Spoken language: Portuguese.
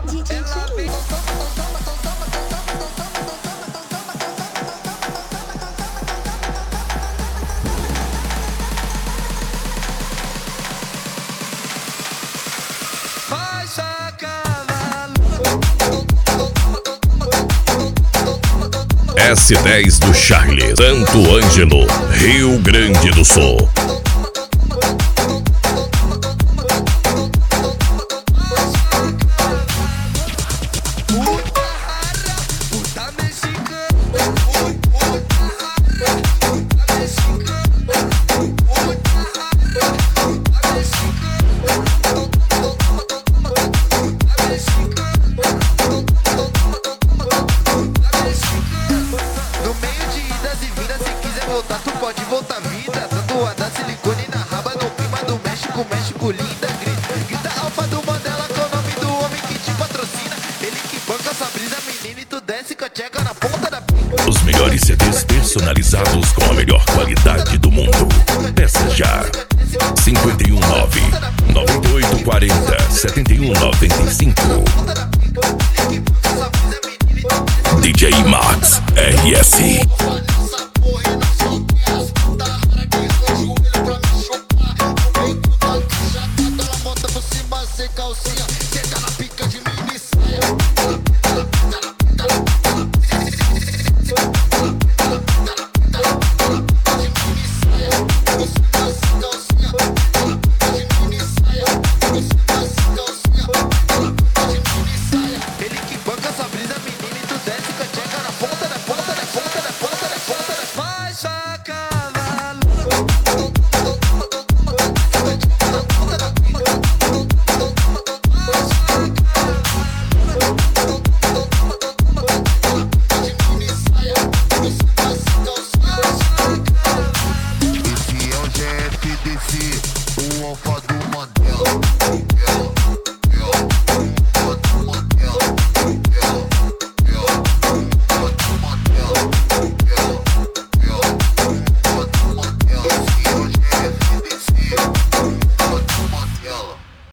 DJ Felipe. S10 do Charlie, Santo Ângelo, Rio Grande do Sul. Tu pode voltar vida, tatuada silicone na raba, no clima do México, México linda, grita alfa do Mandela com o nome do homem que te patrocina, ele que banca essa brisa, menina, e tu desce com a tcheca na ponta da pinta. Os melhores CDs personalizados com a melhor qualidade do mundo. Peça já 519 9840 7195. DJ Max RS. O alfa do Mandela.